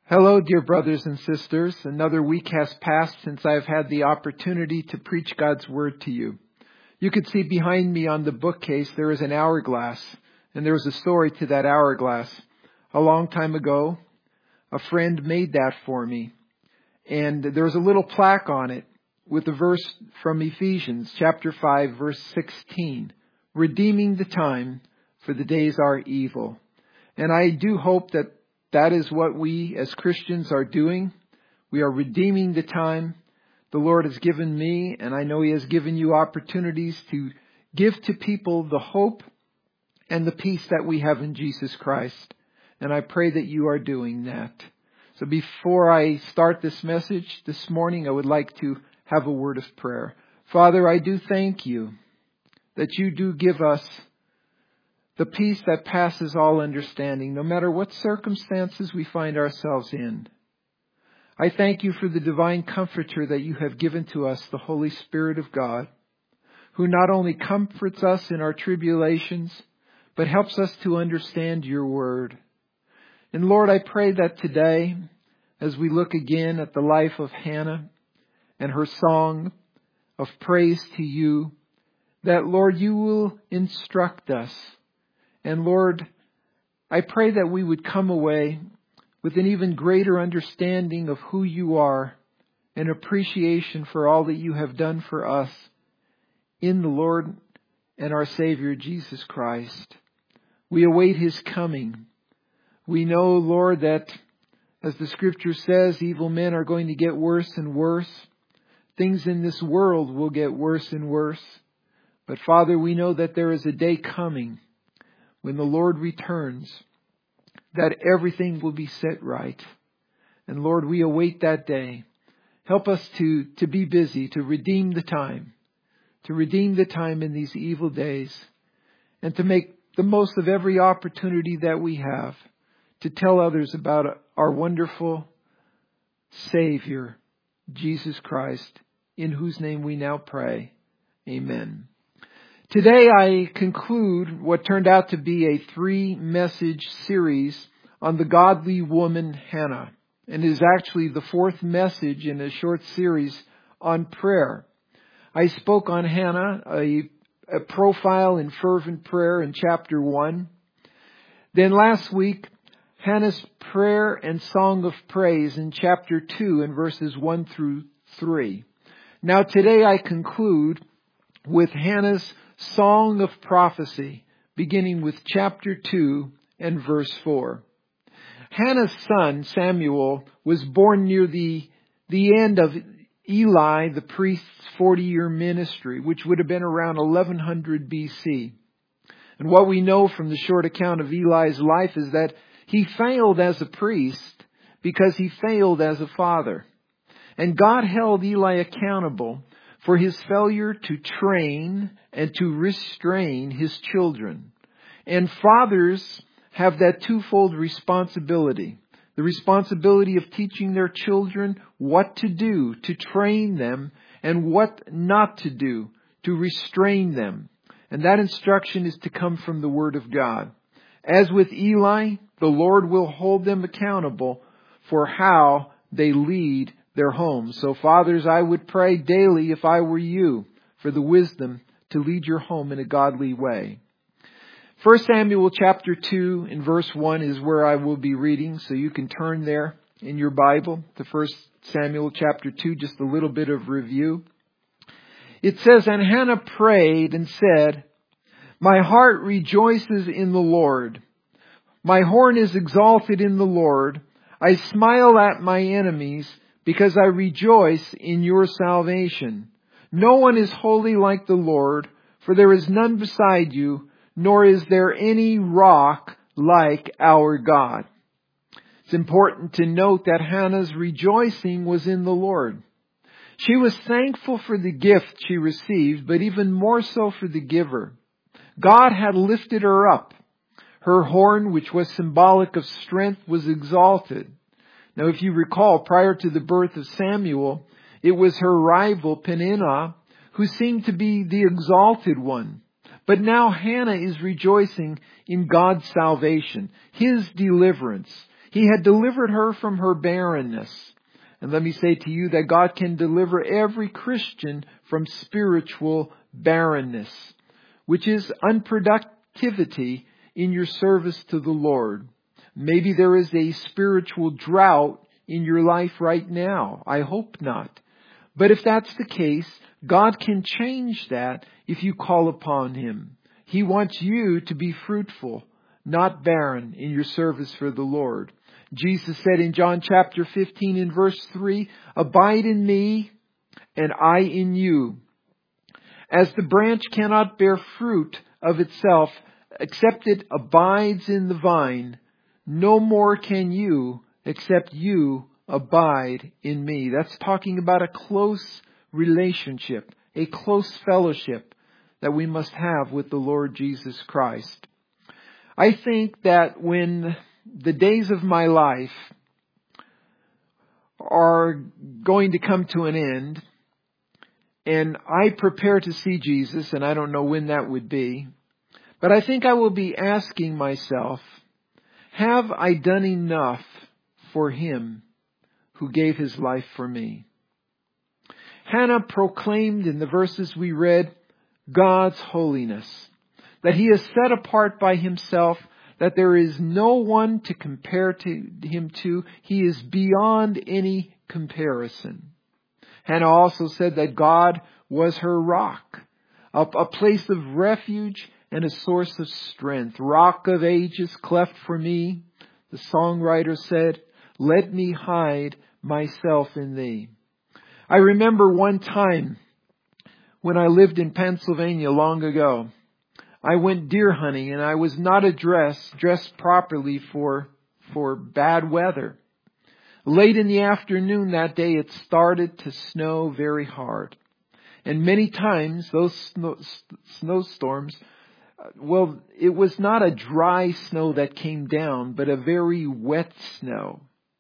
Hello, dear brothers and sisters. Another week has passed since I've had the opportunity to preach God's Word to you. You could see behind me on the bookcase there is an hourglass, and there is a story to that hourglass. A long time ago, a friend made that for me, and there's a little plaque on it with a verse from Ephesians chapter 5, verse 16, redeeming the time, for the days are evil. And I do hope that is what we as Christians are doing. We are redeeming the time. The Lord has given me, and I know He has given you opportunities to give to people the hope and the peace that we have in Jesus Christ. And I pray that you are doing that. So before I start this message this morning, I would like to have a word of prayer. Father, I do thank you that you do give us the peace that passes all understanding, no matter what circumstances we find ourselves in. I thank you for the divine comforter that you have given to us, the Holy Spirit of God, who not only comforts us in our tribulations, but helps us to understand your word. And Lord, I pray that today, as we look again at the life of Hannah and her song of praise to you, that, Lord, you will instruct us. And Lord, I pray that we would come away with an even greater understanding of who you are and appreciation for all that you have done for us in the Lord and our Savior, Jesus Christ. We await His coming. We know, Lord, that as the Scripture says, evil men are going to get worse and worse. Things in this world will get worse and worse. But Father, we know that there is a day coming when the Lord returns, that everything will be set right. And Lord, we await that day. Help us to be busy, to redeem the time in these evil days, and to make the most of every opportunity that we have to tell others about our wonderful Savior, Jesus Christ, in whose name we now pray. Amen. Today I conclude what turned out to be a 3-message series on the godly woman Hannah. And it is actually the 4th message in a short series on prayer. I spoke on Hannah, a profile in fervent prayer in chapter 1. Then last week, Hannah's prayer and song of praise in chapter 2 in verses 1 through 3. Now today I conclude with Hannah's song of prophecy, beginning with chapter 2 and verse 4. Hannah's son, Samuel, was born near the end of Eli, the priest's 40-year ministry, which would have been around 1100 BC. And what we know from the short account of Eli's life is that he failed as a priest because he failed as a father. And God held Eli accountable for his failure to train and to restrain his children. And fathers have that twofold responsibility. The responsibility of teaching their children what to do, to train them, and what not to do, to restrain them. And that instruction is to come from the Word of God. As with Eli, the Lord will hold them accountable for how they lead their homes. So fathers, I would pray daily, if I were you, for the wisdom to lead your home in a godly way. 1 Samuel chapter 2 in verse 1 is where I will be reading, so you can turn there in your Bible to 1 Samuel chapter 2, just a little bit of review. It says, "And Hannah prayed and said, 'My heart rejoices in the Lord. My horn is exalted in the Lord. I smile at my enemies, because I rejoice in your salvation. No one is holy like the Lord, for there is none beside you, nor is there any rock like our God.'" It's important to note that Hannah's rejoicing was in the Lord. She was thankful for the gift she received, but even more so for the giver. God had lifted her up. Her horn, which was symbolic of strength, was exalted. Now, if you recall, prior to the birth of Samuel, it was her rival, Peninnah, who seemed to be the exalted one. But now Hannah is rejoicing in God's salvation, His deliverance. He had delivered her from her barrenness. And let me say to you that God can deliver every Christian from spiritual barrenness, which is unproductivity in your service to the Lord. Maybe there is a spiritual drought in your life right now. I hope not. But if that's the case, God can change that if you call upon Him. He wants you to be fruitful, not barren, in your service for the Lord. Jesus said in John chapter 15 in verse 3, "Abide in me, and I in you. As the branch cannot bear fruit of itself, except it abides in the vine, no more can you, except you abide in me." That's talking about a close relationship, a close fellowship that we must have with the Lord Jesus Christ. I think that when the days of my life are going to come to an end, and I prepare to see Jesus, and I don't know when that would be, but I think I will be asking myself, have I done enough for Him who gave His life for me? Hannah proclaimed in the verses we read God's holiness, that He is set apart by Himself, that there is no one to compare to Him to. He is beyond any comparison. Hannah also said that God was her rock, a place of refuge and a source of strength. Rock of ages, cleft for me, the songwriter said, let me hide myself in Thee. I remember one time when I lived in Pennsylvania long ago. I went deer hunting and I was not dressed properly for bad weather. Late in the afternoon that day, it started to snow very hard. And many times those snowstorms, it was not a dry snow that came down, but a very wet snow.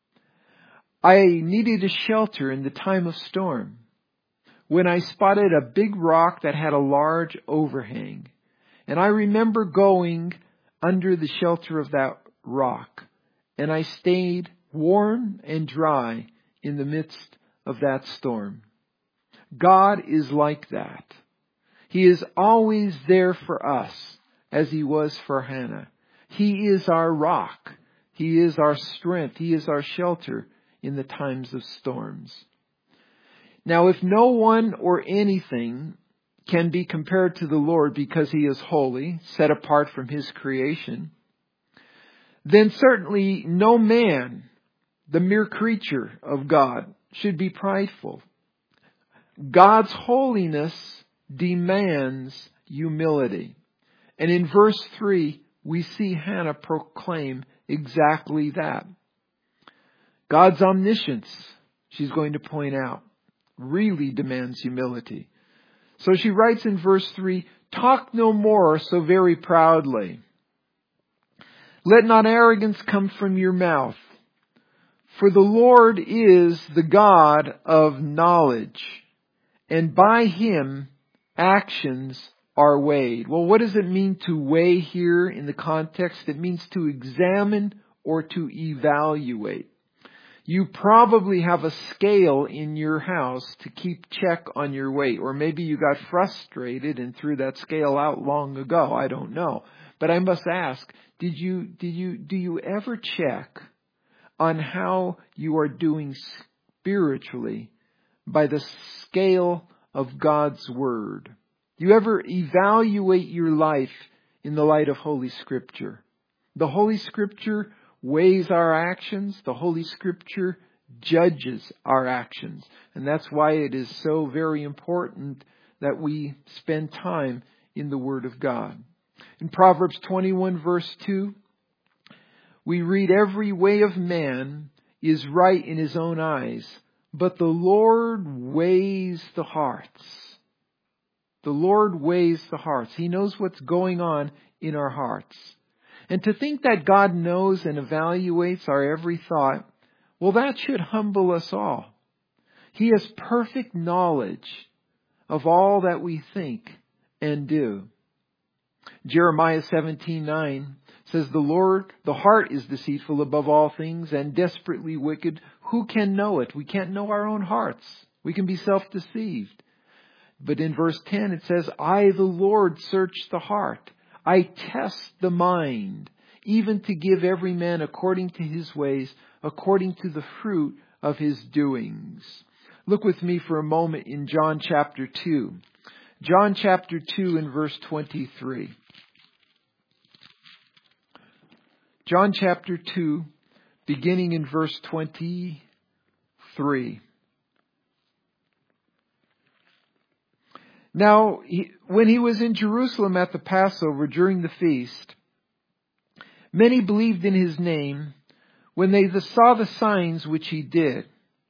I needed a shelter in the time of storm when I spotted a big rock that had a large overhang. And I remember going under the shelter of that rock, and I stayed warm and dry in the midst of that storm. God is like that. He is always there for us, as He was for Hannah. He is our rock. He is our strength. He is our shelter in the times of storms. Now, if no one or anything can be compared to the Lord because He is holy, set apart from His creation, then certainly no man, the mere creature of God, should be prideful. God's holiness demands humility. And in verse 3, we see Hannah proclaim exactly that. God's omniscience, she's going to point out, really demands humility. So she writes in verse 3, "Talk no more so very proudly. Let not arrogance come from your mouth. For the Lord is the God of knowledge, and by Him actions are weighed." Well, what does it mean to weigh here in the context? It means to examine or to evaluate. You probably have a scale in your house to keep check on your weight. Or maybe you got frustrated and threw that scale out long ago. I don't know. But I must ask, do you ever check on how you are doing spiritually by the scale of God's Word? Do you ever evaluate your life in the light of Holy Scripture? The Holy Scripture weighs our actions. The Holy Scripture judges our actions. And that's why it is so very important that we spend time in the Word of God. In Proverbs 21 verse 2, we read, "Every way of man is right in his own eyes, but the Lord weighs the hearts." The Lord weighs the hearts. He knows what's going on in our hearts. And to think that God knows and evaluates our every thought, well, that should humble us all. He has perfect knowledge of all that we think and do. Jeremiah 17:9 says, the heart is deceitful above all things and desperately wicked. Who can know it? We can't know our own hearts. We can be self-deceived. But in verse 10 it says, I, the Lord, search the heart. I test the mind, even to give every man according to his ways, according to the fruit of his doings. Look with me for a moment in John chapter 2. John chapter 2 and verse 23. John chapter 2, beginning in verse 23. Now, when he was in Jerusalem at the Passover during the feast, many believed in his name when they saw the signs which he did.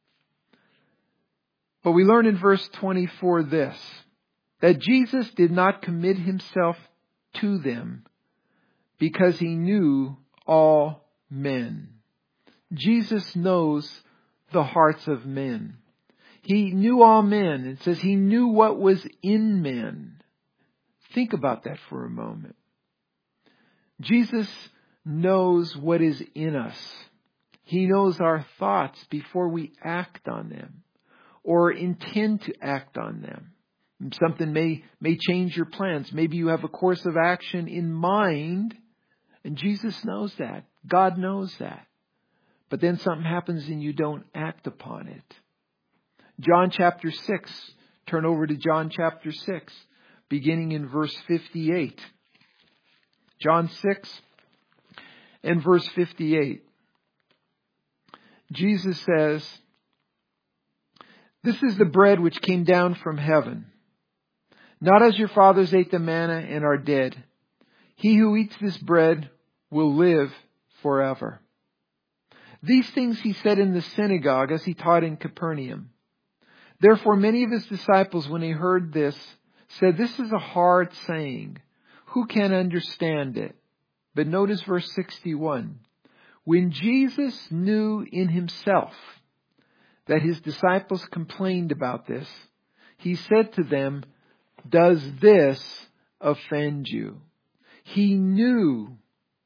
But we learn in verse 24 this, that Jesus did not commit himself to them because he knew all men. Jesus knows the hearts of men. He knew all men. It says he knew what was in men. Think about that for a moment. Jesus knows what is in us. He knows our thoughts before we act on them or intend to act on them. Something may change your plans. Maybe you have a course of action in mind, and Jesus knows that. God knows that. But then something happens and you don't act upon it. John chapter 6. Turn over to John chapter 6, beginning in verse 58. John 6 and verse 58. Jesus says, this is the bread which came down from heaven, not as your fathers ate the manna and are dead. He who eats this bread will live forever. These things he said in the synagogue as he taught in Capernaum. Therefore many of his disciples, when they heard this, said, this is a hard saying. Who can understand it? But notice verse 61. When Jesus knew in himself that his disciples complained about this, he said to them, does this offend you? He knew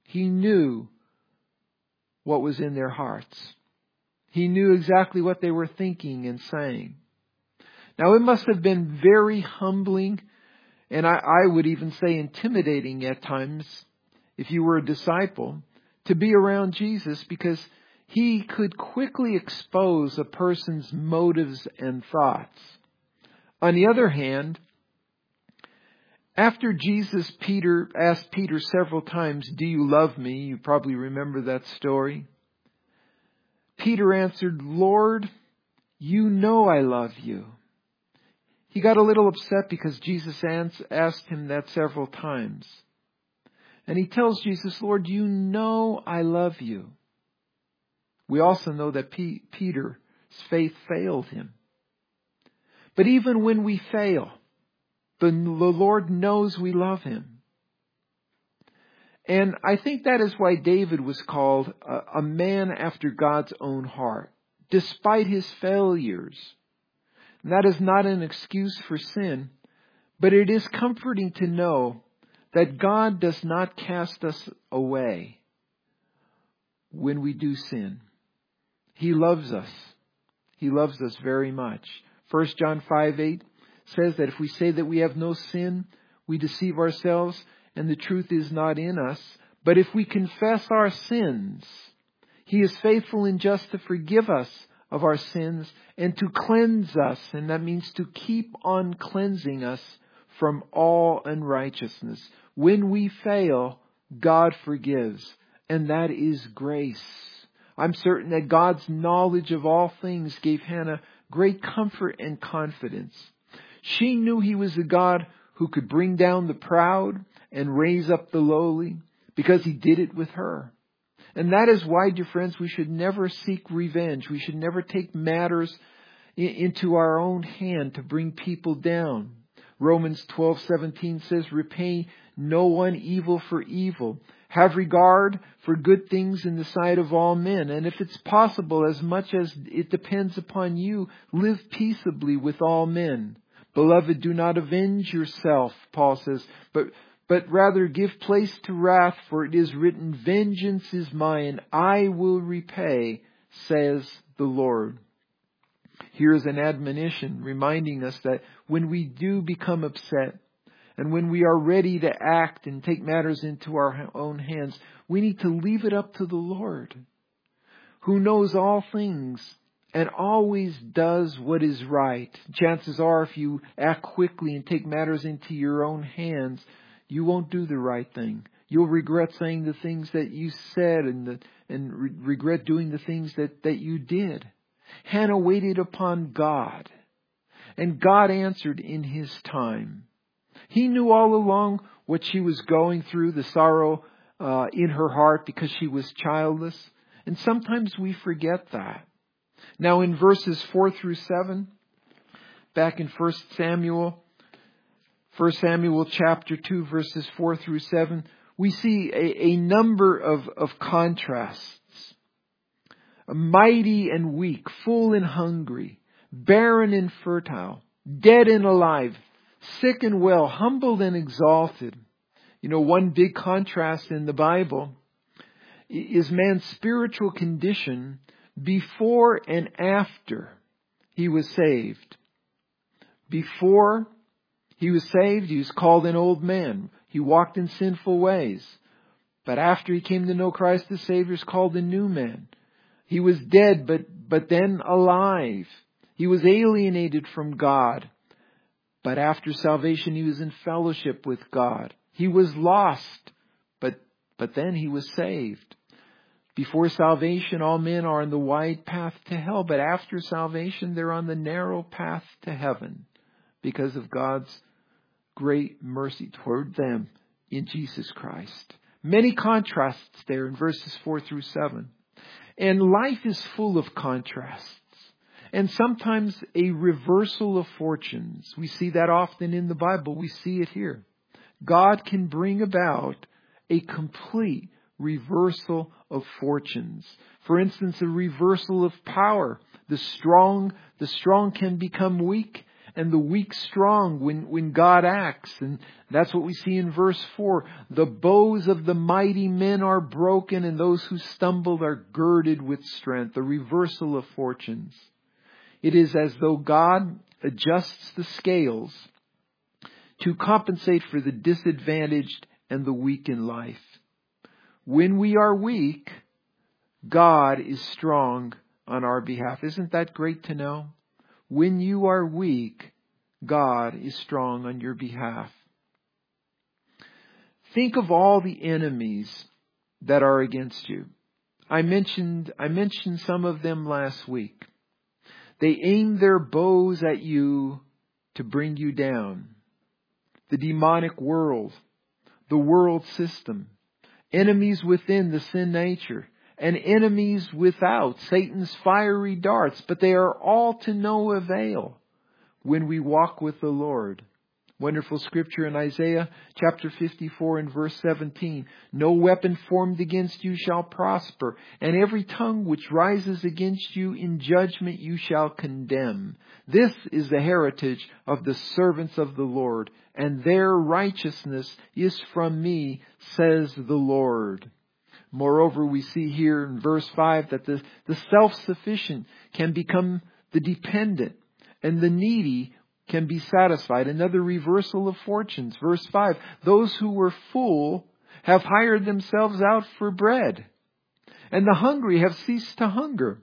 what was in their hearts. He knew exactly what they were thinking and saying. Now it must have been very humbling, and I would even say intimidating at times, if you were a disciple, to be around Jesus, because he could quickly expose a person's motives and thoughts. On the other hand, after Jesus asked Peter several times, do you love me? You probably remember that story. Peter answered, Lord, you know I love you. He got a little upset because Jesus asked him that several times. And he tells Jesus, Lord, you know I love you. We also know that Peter's faith failed him. But even when we fail, the Lord knows we love him. And I think that is why David was called a man after God's own heart, despite his failures. And that is not an excuse for sin, but it is comforting to know that God does not cast us away when we do sin. He loves us. He loves us very much. 1 John 5:8 says that if we say that we have no sin, we deceive ourselves and the truth is not in us. But if we confess our sins, he is faithful and just to forgive us of our sins and to cleanse us. And that means to keep on cleansing us from all unrighteousness. When we fail, God forgives. And that is grace. I'm certain that God's knowledge of all things gave Hannah great comfort and confidence. She knew He was the God who could bring down the proud and raise up the lowly, because He did it with her. And that is why, dear friends, we should never seek revenge. We should never take matters into our own hand to bring people down. Romans 12:17 says, repay no one evil for evil. Have regard for good things in the sight of all men. And if it's possible, as much as it depends upon you, live peaceably with all men. Beloved, do not avenge yourself, Paul says, but but rather give place to wrath, for it is written, vengeance is mine, I will repay, says the Lord. Here is an admonition reminding us that when we do become upset, and when we are ready to act and take matters into our own hands, we need to leave it up to the Lord, who knows all things and always does what is right. Chances are, if you act quickly and take matters into your own hands, you won't do the right thing. You'll regret saying the things that you said and regret doing the things that you did. Hannah waited upon God, and God answered in His time. He knew all along what she was going through, the sorrow in her heart because she was childless. And sometimes we forget that. Now in verses 4 through 7, back in 1 Samuel chapter 2, verses 4 through 7, we see a number of contrasts. Mighty and weak, full and hungry, barren and fertile, dead and alive, sick and well, humbled and exalted. You know, one big contrast in the Bible is man's spiritual condition before and after he was saved. Before he was saved, he was called an old man. He walked in sinful ways. But after he came to know Christ the Savior, he's called a new man. He was dead, but then alive. He was alienated from God. But after salvation, he was in fellowship with God. He was lost, but then he was saved. Before salvation, all men are on the wide path to hell. But after salvation, they're on the narrow path to heaven because of God's great mercy toward them in Jesus Christ. Many contrasts there in verses 4 through 7. And life is full of contrasts. And sometimes a reversal of fortunes. We see that often in the Bible. We see it here. God can bring about a complete reversal of fortunes. For instance, a reversal of power. The strong can become weak, and the weak strong when God acts. And that's what we see in verse 4. The bows of the mighty men are broken, and those who stumbled are girded with strength. A reversal of fortunes. It is as though God adjusts the scales to compensate for the disadvantaged and the weak in life. When we are weak, God is strong on our behalf. Isn't that great to know? When you are weak, God is strong on your behalf. Think of all the enemies that are against you. I mentioned some of them last week. They aim their bows at you to bring you down. The demonic world, the world system, enemies within the sin nature, and enemies without, Satan's fiery darts, but they are all to no avail when we walk with the Lord. Wonderful scripture in Isaiah chapter 54 and verse 17. No weapon formed against you shall prosper, and every tongue which rises against you in judgment you shall condemn. This is the heritage of the servants of the Lord, and their righteousness is from me, says the Lord. Moreover, we see here in verse 5 that the self-sufficient can become the dependent, and the needy can be satisfied. Another reversal of fortunes. Verse 5, those who were full have hired themselves out for bread, and the hungry have ceased to hunger.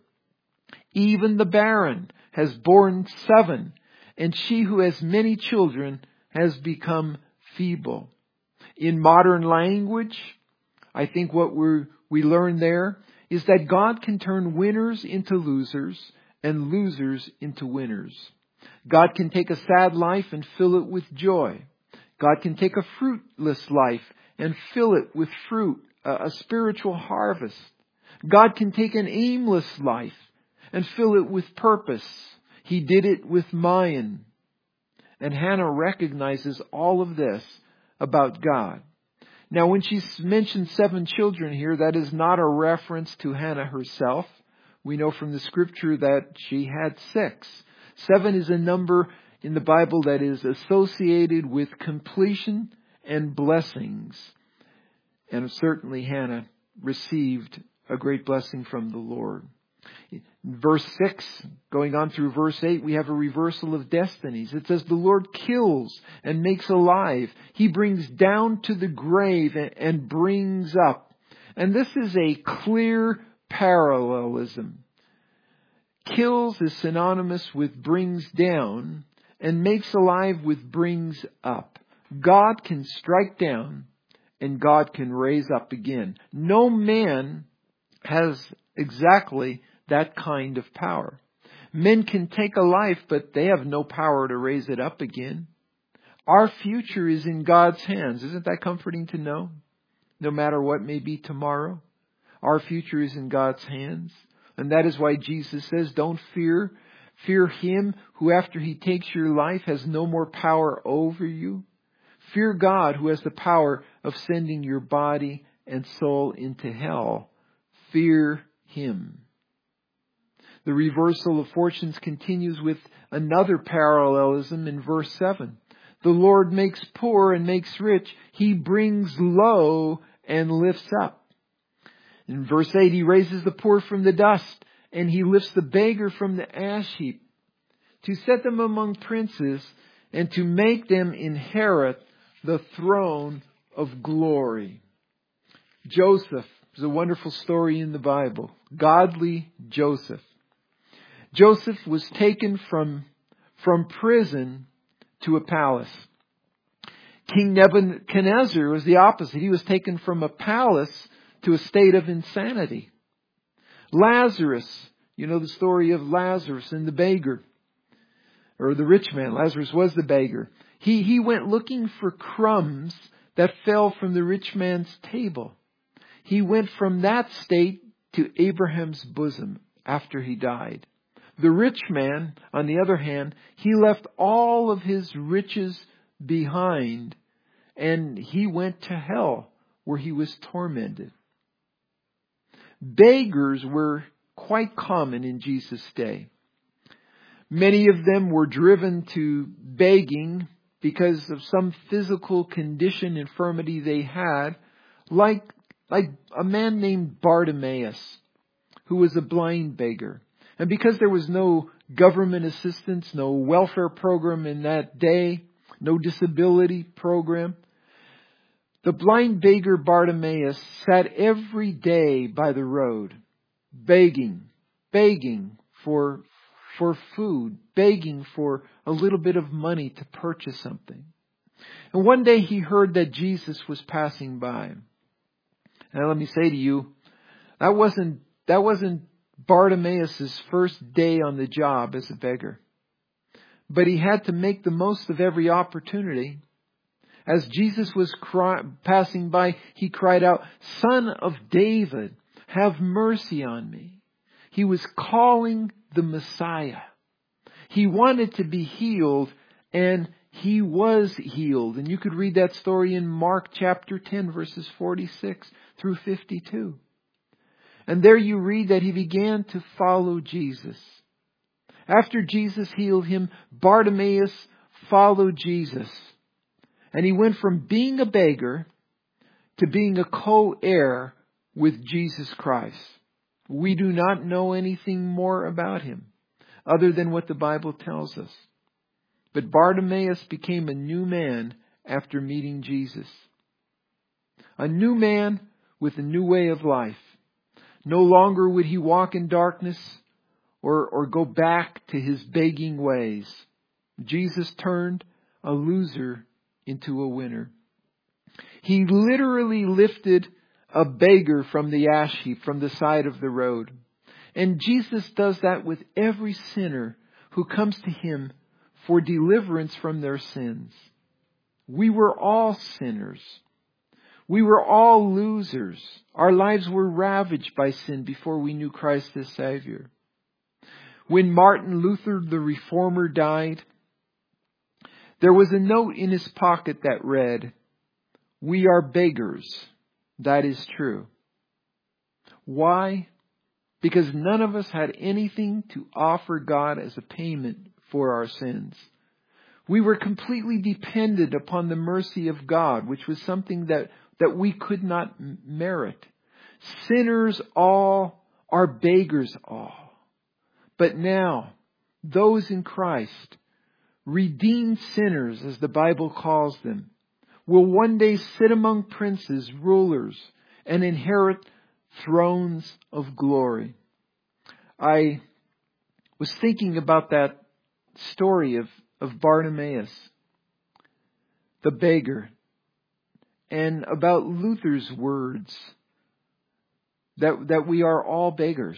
Even the barren has borne 7, and she who has many children has become feeble. In modern language, I think what we learn there is that God can turn winners into losers and losers into winners. God can take a sad life and fill it with joy. God can take a fruitless life and fill it with fruit, a spiritual harvest. God can take an aimless life and fill it with purpose. He did it with Mayan. And Hannah recognizes all of this about God. Now, when she mentions 7 children here, that is not a reference to Hannah herself. We know from the scripture that she had 6. 7 is a number in the Bible that is associated with completion and blessings. And certainly Hannah received a great blessing from the Lord. In verse 6, going on through verse 8, we have a reversal of destinies. It says, the Lord kills and makes alive. He brings down to the grave and brings up. And this is a clear parallelism. Kills is synonymous with brings down, and makes alive with brings up. God can strike down, and God can raise up again. No man has exactly that kind of power. Men can take a life, but they have no power to raise it up again. Our future is in God's hands. Isn't that comforting to know? No matter what may be tomorrow, our future is in God's hands. And that is why Jesus says, don't fear. Fear Him who after He takes your life has no more power over you. Fear God who has the power of sending your body and soul into hell. Fear Him. The reversal of fortunes continues with another parallelism in verse 7. The Lord makes poor and makes rich. He brings low and lifts up. In verse 8, He raises the poor from the dust, and He lifts the beggar from the ash heap, to set them among princes, and to make them inherit the throne of glory. Joseph is a wonderful story in the Bible. Godly Joseph. Joseph was taken from prison to a palace. King Nebuchadnezzar was the opposite. He was taken from a palace to a state of insanity. Lazarus, you know the story of Lazarus and the beggar, or the rich man. Lazarus was the beggar. He went looking for crumbs that fell from the rich man's table. He went from that state to Abraham's bosom after he died. The rich man, on the other hand, he left all of his riches behind, and he went to hell where he was tormented. Beggars were quite common in Jesus' day. Many of them were driven to begging because of some physical condition, infirmity they had, like a man named Bartimaeus, who was a blind beggar. And because there was no government assistance, no welfare program in that day, no disability program, the blind beggar Bartimaeus sat every day by the road, begging for food, begging for a little bit of money to purchase something. And one day he heard that Jesus was passing by. Now let me say to you, that wasn't Bartimaeus' first day on the job as a beggar. But he had to make the most of every opportunity. As Jesus was passing by, he cried out, "Son of David, have mercy on me." He was calling the Messiah. He wanted to be healed, and he was healed. And you could read that story in Mark chapter 10, verses 46 through 52. And there you read that he began to follow Jesus. After Jesus healed him, Bartimaeus followed Jesus. And he went from being a beggar to being a co-heir with Jesus Christ. We do not know anything more about him other than what the Bible tells us. But Bartimaeus became a new man after meeting Jesus. A new man with a new way of life. No longer would he walk in darkness or go back to his begging ways. Jesus turned a loser into a winner. He literally lifted a beggar from the ash heap, from the side of the road. And Jesus does that with every sinner who comes to him for deliverance from their sins. We were all sinners. We were all losers. Our lives were ravaged by sin before we knew Christ as Savior. When Martin Luther, the Reformer, died, there was a note in his pocket that read, "We are beggars. That is true." Why? Because none of us had anything to offer God as a payment for our sins. We were completely dependent upon the mercy of God, which was something that we could not merit. Sinners all are beggars all. But now, those in Christ, redeemed sinners, as the Bible calls them, will one day sit among princes, rulers, and inherit thrones of glory. I was thinking about that story of Bartimaeus, the beggar, and about Luther's words that we are all beggars.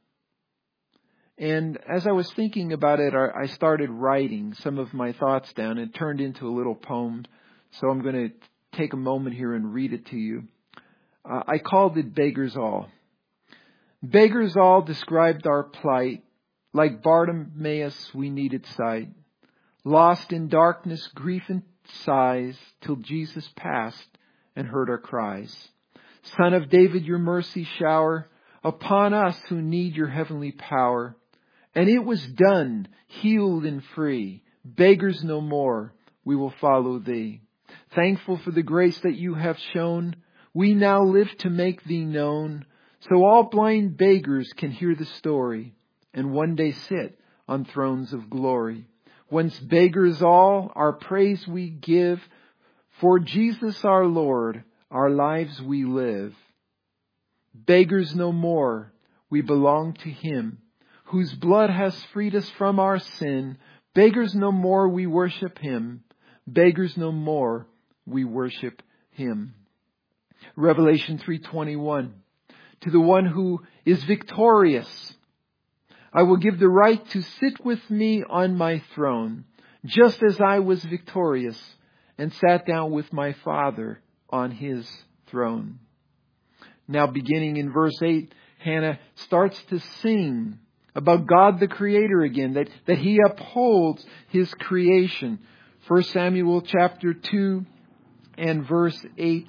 And as I was thinking about it, I started writing some of my thoughts down. It turned into a little poem. So I'm going to take a moment here and read it to you. I called it Beggars All. Beggars all described our plight. Like Bartimaeus, we needed sight. Lost in darkness, grief and sighs, till Jesus passed and heard our cries. Son of David, your mercy shower upon us who need your heavenly power. And it was done, healed and free. Beggars no more, we will follow thee. Thankful for the grace that you have shown, we now live to make thee known. So all blind beggars can hear the story and one day sit on thrones of glory. Whence beggars all, our praise we give. For Jesus our Lord, our lives we live. Beggars no more, we belong to Him, whose blood has freed us from our sin. Beggars no more, we worship Him. Beggars no more, we worship Him. Revelation 3:21. To the one who is victorious, I will give the right to sit with me on my throne, just as I was victorious and sat down with my Father on His throne. Now beginning in verse 8, Hannah starts to sing about God the Creator again, that He upholds His creation. 1 Samuel chapter 2 and verse 8.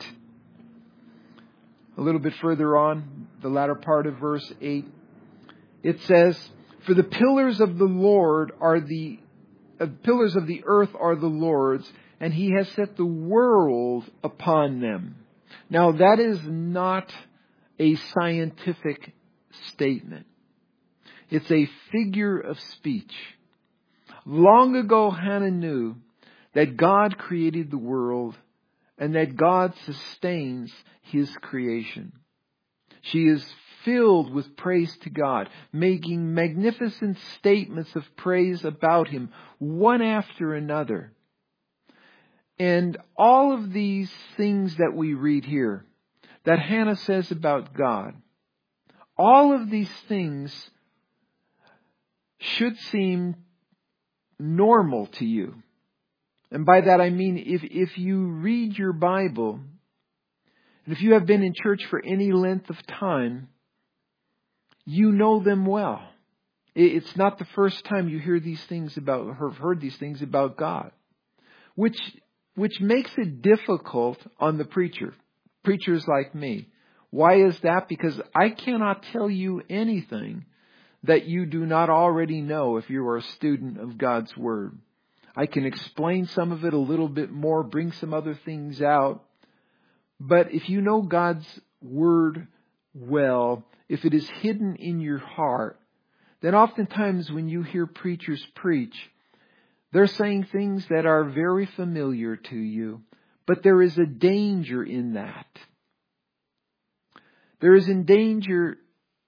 A little bit further on, the latter part of verse 8, it says, For the pillars of the Lord are the pillars of the earth are the Lord's, and He has set the world upon them. Now that is not a scientific statement. It's a figure of speech. Long ago, Hannah knew that God created the world and that God sustains His creation. She is filled with praise to God, making magnificent statements of praise about Him, one after another. And all of these things that we read here, that Hannah says about God, all of these things should seem normal to you. And by that I mean, if you read your Bible, and if you have been in church for any length of time, you know them well. It's not the first time you hear these things about, or have heard these things about God, which makes it difficult on the preachers like me. Why is that? Because I cannot tell you anything that you do not already know if you are a student of God's Word. I can explain some of it a little bit more, bring some other things out. But if you know God's Word well, if it is hidden in your heart, then oftentimes when you hear preachers preach, they're saying things that are very familiar to you. But there is a danger in that. There is a danger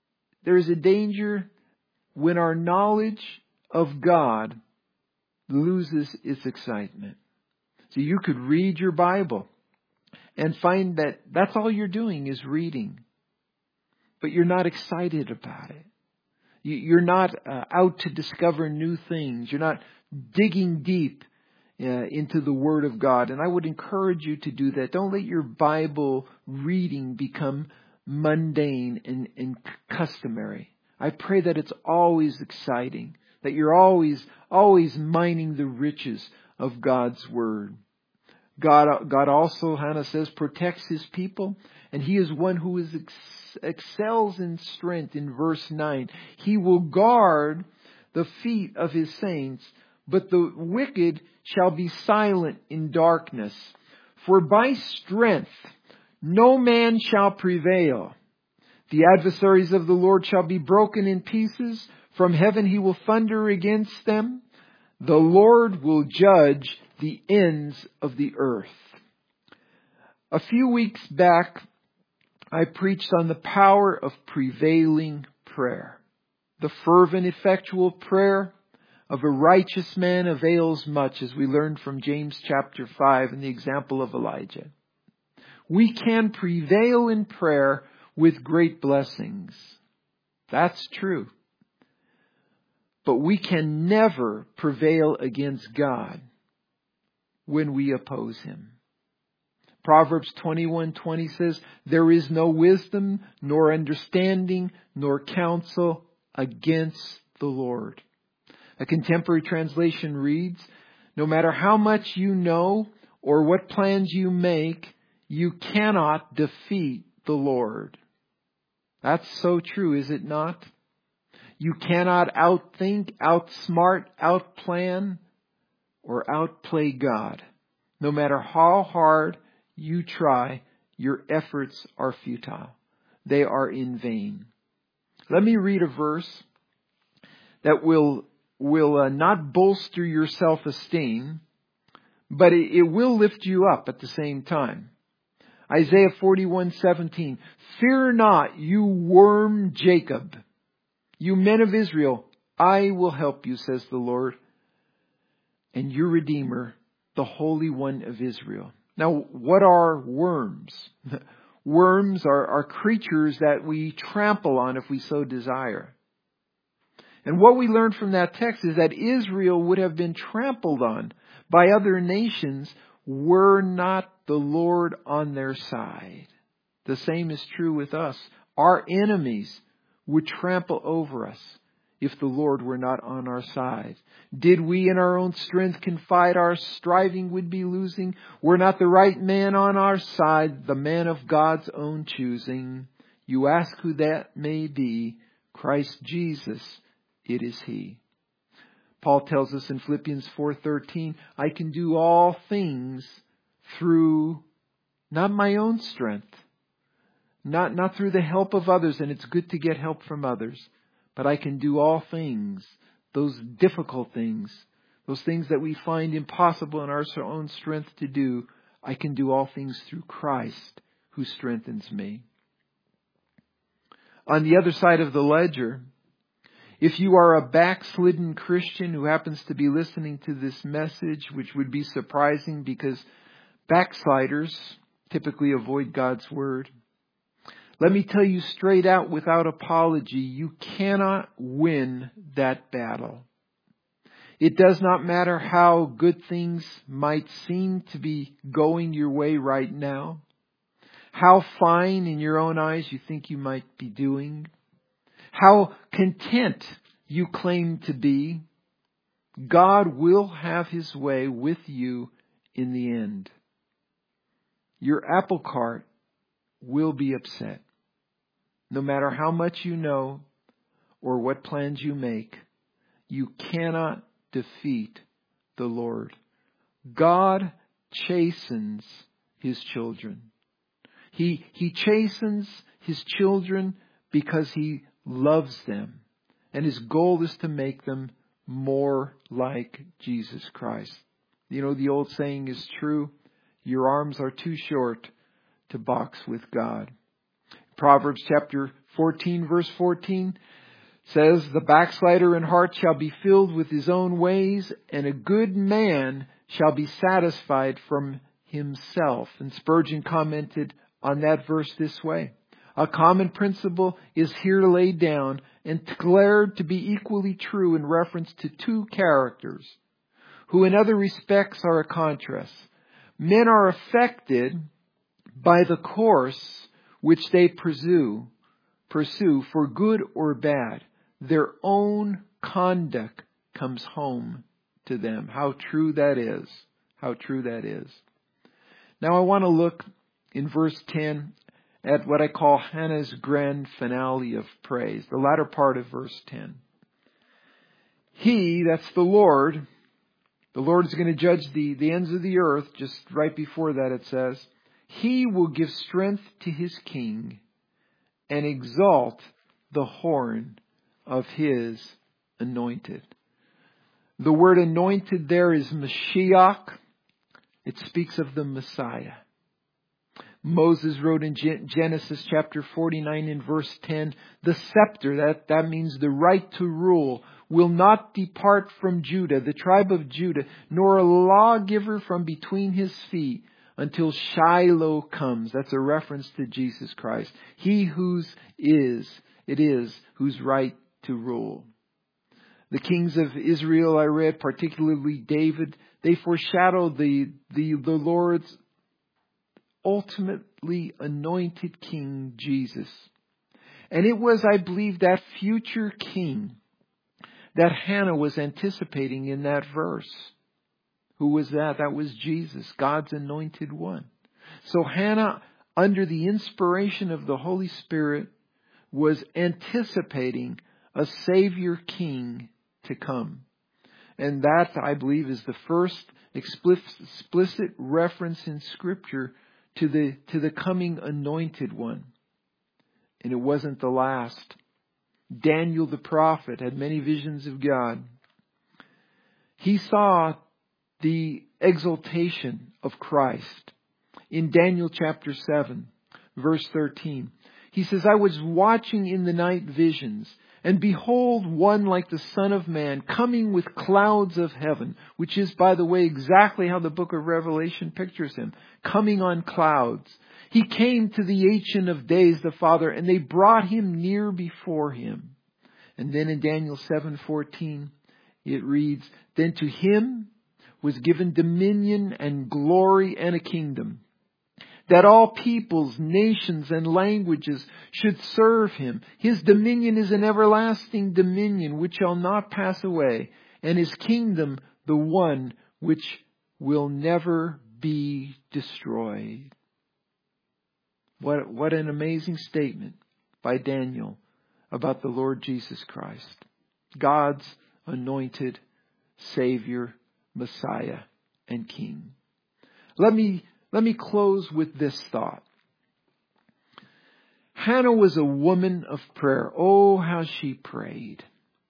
when our knowledge of God loses its excitement. So you could read your Bible and find that that's all you're doing is reading. But you're not excited about it. You're not out to discover new things. You're not digging deep into the Word of God. And I would encourage you to do that. Don't let your Bible reading become mundane and customary. I pray that it's always exciting, that you're always mining the riches of God's Word. God also, Hannah says, protects His people, and He is one who excels in strength. In verse 9, He will guard the feet of His saints, but the wicked shall be silent in darkness. For by strength no man shall prevail. The adversaries of the Lord shall be broken in pieces. From heaven he will thunder against them. The Lord will judge the ends of the earth. A few weeks back, I preached on the power of prevailing prayer. The fervent, effectual prayer of a righteous man avails much, as we learned from James chapter 5 and the example of Elijah. We can prevail in prayer with great blessings. That's true. But we can never prevail against God when we oppose Him. Proverbs 21:20 says, there is no wisdom, nor understanding, nor counsel against the Lord. A contemporary translation reads, no matter how much you know or what plans you make, you cannot defeat the Lord. That's so true, is it not? You cannot outthink, outsmart, outplan, or outplay God. No matter how hard you try, your efforts are futile. They are in vain. Let me read a verse that will not bolster your self-esteem, but it will lift you up at the same time. Isaiah 41:17. Fear not, you worm Jacob. You men of Israel, I will help you, says the Lord, and your Redeemer, the Holy One of Israel. Now, what are worms? Worms are creatures that we trample on if we so desire. And what we learn from that text is that Israel would have been trampled on by other nations were not the Lord on their side. The same is true with us. Our enemies would trample over us if the Lord were not on our side. Did we in our own strength confide, our striving would be losing? Were not the right man on our side, the man of God's own choosing? You ask who that may be. Christ Jesus, it is He. Paul tells us in Philippians 4:13, I can do all things through not my own strength, not through the help of others, and it's good to get help from others, but I can do all things, those difficult things, those things that we find impossible in our own strength to do. I can do all things through Christ who strengthens me. On the other side of the ledger, if you are a backslidden Christian who happens to be listening to this message, which would be surprising because backsliders typically avoid God's Word, let me tell you straight out without apology, you cannot win that battle. It does not matter how good things might seem to be going your way right now, how fine in your own eyes you think you might be doing, how content you claim to be. God will have His way with you in the end. Your apple cart will be upset. No matter how much you know or what plans you make, you cannot defeat the Lord. God chastens His children. He chastens His children because He loves them. And His goal is to make them more like Jesus Christ. You know, the old saying is true. Your arms are too short to box with God. Proverbs chapter 14 verse 14 says, the backslider in heart shall be filled with his own ways, and a good man shall be satisfied from himself. And Spurgeon commented on that verse this way. A common principle is here laid down and declared to be equally true in reference to two characters, who in other respects are a contrast. Men are affected by the course which they pursue, for good or bad. Their own conduct comes home to them. How true that is. How true that is. Now I want to look in verse 10 at what I call Hannah's grand finale of praise, the latter part of verse 10. He, that's the Lord, The Lord is going to judge the ends of the earth. Just right before that it says, He will give strength to His king and exalt the horn of His anointed. The word anointed there is Mashiach. It speaks of the Messiah. Moses wrote in Genesis chapter 49 in verse 10, the scepter, that means the right to rule, will not depart from Judah, the tribe of Judah, nor a lawgiver from between his feet until Shiloh comes. That's a reference to Jesus Christ. He whose whose right to rule. The kings of Israel I read, particularly David, they foreshadowed the Lord's ultimately anointed king, Jesus. And it was, I believe, that future king that Hannah was anticipating in that verse. Who was that? That was Jesus, God's anointed one. So Hannah, under the inspiration of the Holy Spirit, was anticipating a Savior King to come. And that, I believe, is the first explicit reference in Scripture to the coming anointed one. And it wasn't the last. Daniel the prophet had many visions of God. He saw the exaltation of Christ. In Daniel chapter 7, verse 13, he says, I was watching in the night visions, and behold, one like the Son of Man coming with clouds of heaven, which is, by the way, exactly how the book of Revelation pictures him, coming on clouds. He came to the Ancient of Days, the Father, and they brought him near before him. And then in Daniel 7:14, it reads, then to him was given dominion and glory and a kingdom, that all peoples, nations, and languages should serve him. His dominion is an everlasting dominion which shall not pass away, and his kingdom the one which will never be destroyed. What an amazing statement by Daniel about the Lord Jesus Christ, God's anointed Savior, Messiah, and King. Let me close with this thought. Hannah was a woman of prayer. Oh, how she prayed.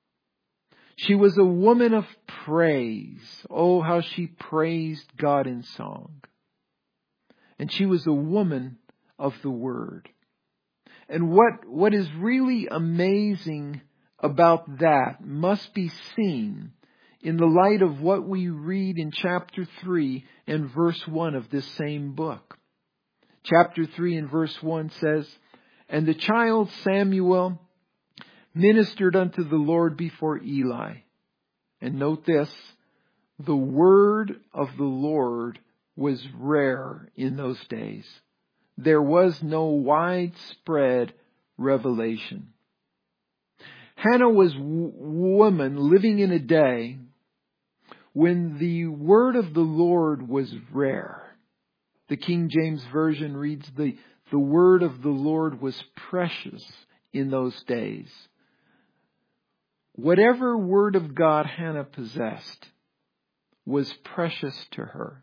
She was a woman of praise. Oh, how she praised God in song. And she was a woman of the Word. And what is really amazing about that must be seen in the light of what we read in chapter 3 and verse 1 of this same book. Chapter 3 and verse 1 says, and the child Samuel ministered unto the Lord before Eli. And note this, the word of the Lord was rare in those days. There was no widespread revelation. Hannah was a woman living in a day when the word of the Lord was rare. The King James Version reads, the word of the Lord was precious in those days. Whatever word of God Hannah possessed was precious to her.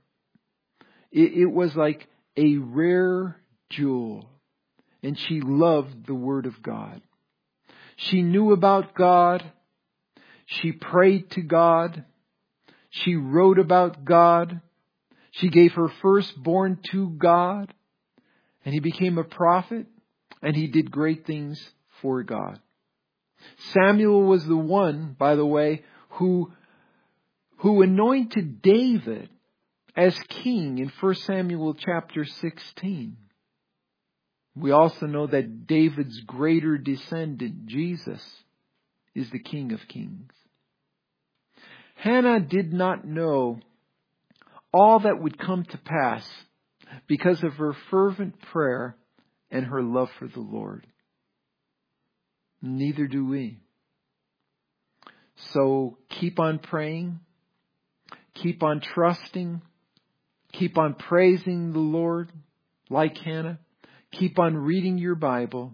It was like a rare jewel, and she loved the word of God. She knew about God. She prayed to God. She wrote about God. She gave her firstborn to God. And he became a prophet. And he did great things for God. Samuel was the one, by the way, who anointed David as king in 1 Samuel chapter 16. We also know that David's greater descendant, Jesus, is the King of Kings. Hannah did not know all that would come to pass because of her fervent prayer and her love for the Lord. Neither do we. So keep on praying, keep on trusting, keep on praising the Lord like Hannah. Keep on reading your Bible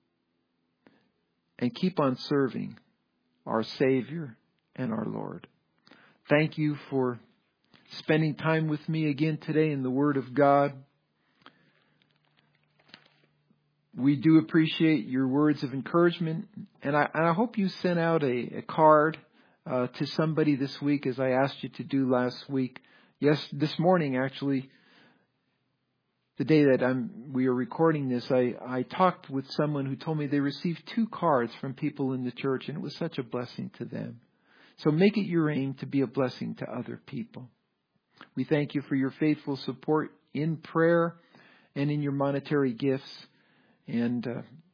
and keep on serving our Savior and our Lord. Thank you for spending time with me again today in the Word of God. We do appreciate your words of encouragement, and I hope you sent out a card to somebody this week, as I asked you to do last week. Yes, this morning actually, the day that we are recording this, I talked with someone who told me they received 2 cards from people in the church, and it was such a blessing to them. So make it your aim to be a blessing to other people. We thank you for your faithful support in prayer and in your monetary gifts. And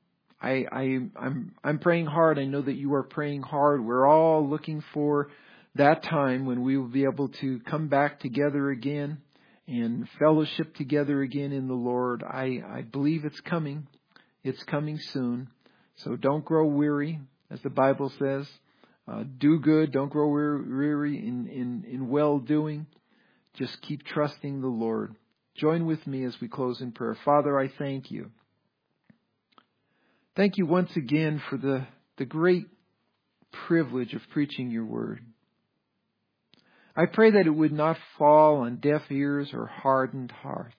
I'm praying hard. I know that you are praying hard. We're all looking for that time when we will be able to come back together again and fellowship together again in the Lord. I believe it's coming. It's coming soon. So don't grow weary, as the Bible says. Do good. Don't grow weary in well-doing. Just keep trusting the Lord. Join with me as we close in prayer. Father, I thank you. Thank you once again for the great privilege of preaching your word. I pray that it would not fall on deaf ears or hardened hearts.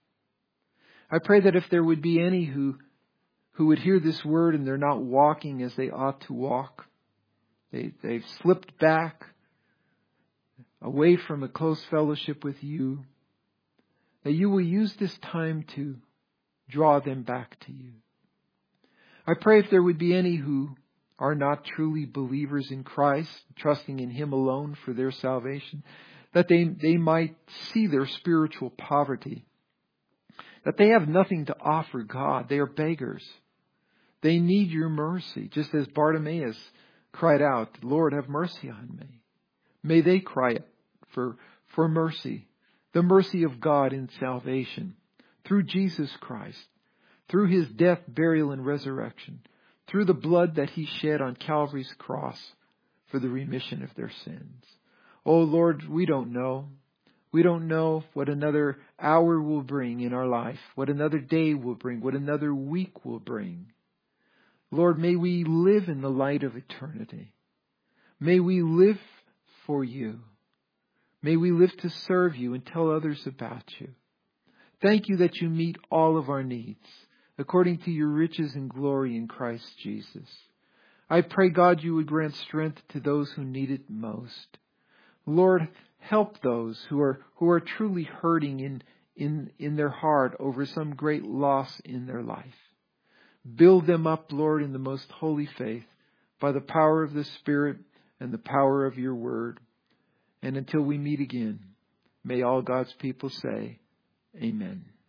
I pray that if there would be any who would hear this word and they're not walking as they ought to walk, they've slipped back away from a close fellowship with you, that you will use this time to draw them back to you. I pray if there would be any who are not truly believers in Christ, trusting in Him alone for their salvation, that they might see their spiritual poverty, that they have nothing to offer God. They are beggars. They need your mercy, just as Bartimaeus cried out, Lord, have mercy on me. May they cry out for mercy, the mercy of God in salvation, through Jesus Christ, through His death, burial, and resurrection, through the blood that He shed on Calvary's cross for the remission of their sins. Oh Lord, we don't know. We don't know what another hour will bring in our life, what another day will bring, what another week will bring. Lord, may we live in the light of eternity. May we live for you. May we live to serve you and tell others about you. Thank you that you meet all of our needs according to your riches and glory in Christ Jesus. I pray, God, you would grant strength to those who need it most. Lord, help those who are truly hurting in their heart over some great loss in their life. Build them up, Lord, in the most holy faith by the power of the Spirit and the power of your word. And until we meet again, may all God's people say, Amen.